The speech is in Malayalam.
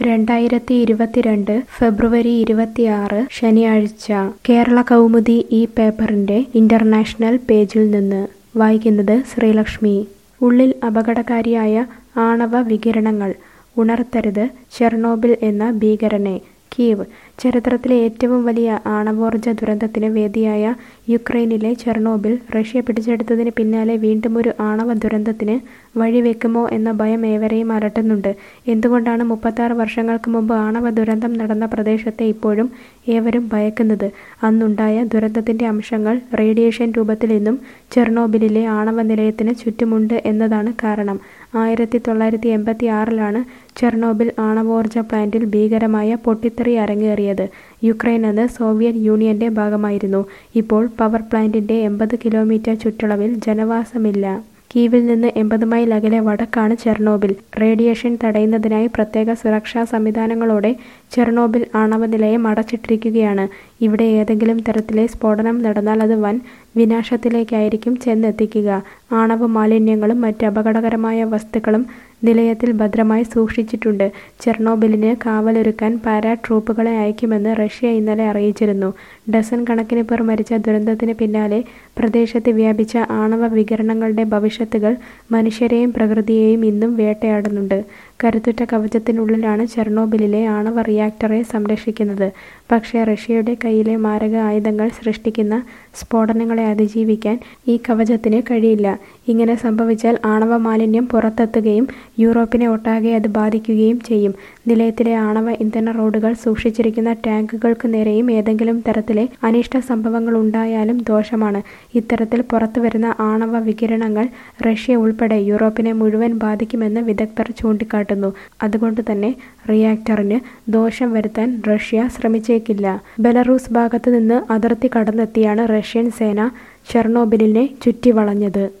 2022 ഫെബ്രുവരി 26 ശനിയാഴ്ച കേരള കൗമുദി ഈ പേപ്പറിന്റെ ഇന്റർനാഷണൽ പേജിൽ നിന്ന് വായിക്കുന്നത് ശ്രീലക്ഷ്മി. ഉള്ളിൽ അപകടകാരിയായ ആണവ വികിരണങ്ങൾ ഉണർത്തരുത് ചെർണോബിൽ എന്ന ഭീകരനെ. കീവ്. ചരിത്രത്തിലെ ഏറ്റവും വലിയ ആണവോർജ ദുരന്തത്തിന് വേദിയായ യുക്രൈനിലെ ചെർണോബിൽ റഷ്യ പിടിച്ചെടുത്തതിന് പിന്നാലെ വീണ്ടുമൊരു ആണവ ദുരന്തത്തിന് വഴിവെക്കുമോ എന്ന ഭയം ഏവരെയും അലട്ടുന്നുണ്ട്. എന്തുകൊണ്ടാണ് 36 വർഷങ്ങൾക്ക് മുമ്പ് ആണവ ദുരന്തം നടന്ന പ്രദേശത്തെ ഇപ്പോഴും ഏവരും ഭയക്കുന്നത്? അന്നുണ്ടായ ദുരന്തത്തിന്റെ അംശങ്ങൾ റേഡിയേഷൻ രൂപത്തിൽ ഇന്നും ചെർണോബിലിലെ ആണവ നിലയത്തിന് ചുറ്റുമുണ്ട് എന്നതാണ് കാരണം. 1986 ചെർണോബിൽ ആണവോർജ പ്ലാന്റിൽ ഭീകരമായ പൊട്ടിത്തെറി അരങ്ങേറിയത്. യുക്രൈൻ അന്ന് സോവിയറ്റ് യൂണിയന്റെ ഭാഗമായിരുന്നു. ഇപ്പോൾ പവർ പ്ലാന്റിന്റെ 80 കിലോമീറ്റർ ചുറ്റളവിൽ ജനവാസമില്ല. കീവിൽ നിന്ന് 80 മൈൽ അകലെ വടക്കാണ് ചെർണോബിൽ. റേഡിയേഷൻ തടയുന്നതിനായി പ്രത്യേക സുരക്ഷാ സംവിധാനങ്ങളോടെ ചെർണോബിൽ ആണവ നിലയം അടച്ചിട്ടിരിക്കുകയാണ്. ഇവിടെ ഏതെങ്കിലും തരത്തിലെ സ്ഫോടനം നടന്നാൽ അത് വൻ വിനാശത്തിലേക്കായിരിക്കും ചെന്നെത്തിക്കുക. ആണവ മാലിന്യങ്ങളും മറ്റ് അപകടകരമായ വസ്തുക്കളും നിലയത്തിൽ ഭദ്രമായി സൂക്ഷിച്ചിട്ടുണ്ട്. ചെർണോബിലിന് കാവലൊരുക്കാൻ പാരാ ട്രൂപ്പുകളെ അയക്കുമെന്ന് റഷ്യ ഇന്നലെ അറിയിച്ചിരുന്നു. ഡസൻ കണക്കിന് പേർ മരിച്ച ദുരന്തത്തിന് പിന്നാലെ പ്രദേശത്ത് വ്യാപിച്ച ആണവ വികിരണങ്ങളുടെ ഭവിഷ്യത്തുകൾ മനുഷ്യരെയും പ്രകൃതിയെയും ഇന്നും വേട്ടയാടുന്നുണ്ട്. കരുത്തുറ്റ കവചത്തിനുള്ളിലാണ് ചെർണോബിലിലെ ആണവ റിയാക്ടറെ സംരക്ഷിക്കുന്നത്. പക്ഷേ റഷ്യയുടെ കയ്യിലെ മാരക ആയുധങ്ങൾ സൃഷ്ടിക്കുന്ന സ്ഫോടനങ്ങളെ അതിജീവിക്കാൻ ഈ കവചത്തിന് കഴിയില്ല. ഇങ്ങനെ സംഭവിച്ചാൽ ആണവ മാലിന്യം പുറത്തെത്തുകയും യൂറോപ്പിനെ ഒട്ടാകെ അത് ബാധിക്കുകയും ചെയ്യും. നിലയത്തിലെ ആണവ ഇന്ധന റോഡുകൾ സൂക്ഷിച്ചിരിക്കുന്ന ടാങ്കുകൾക്ക് നേരെയും ഏതെങ്കിലും തരത്തിലെ അനിഷ്ട സംഭവങ്ങൾ ഉണ്ടായാലും ദോഷമാണ്. ഇത്തരത്തിൽ പുറത്തുവരുന്ന ആണവ വികിരണങ്ങൾ റഷ്യ ഉൾപ്പെടെ യൂറോപ്പിനെ മുഴുവൻ ബാധിക്കുമെന്ന് വിദഗ്ധർ ചൂണ്ടിക്കാട്ടുന്നു. അതുകൊണ്ട് തന്നെ റിയാക്ടറിന് ദോഷം വരുത്താൻ റഷ്യ ശ്രമിച്ചേക്കില്ല. ബെലറൂസ് ഭാഗത്ത് നിന്ന് അതിർത്തി കടന്നെത്തിയാണ് റഷ്യൻ സേന ചെർണോബിലിനെ ചുറ്റിവളഞ്ഞത്.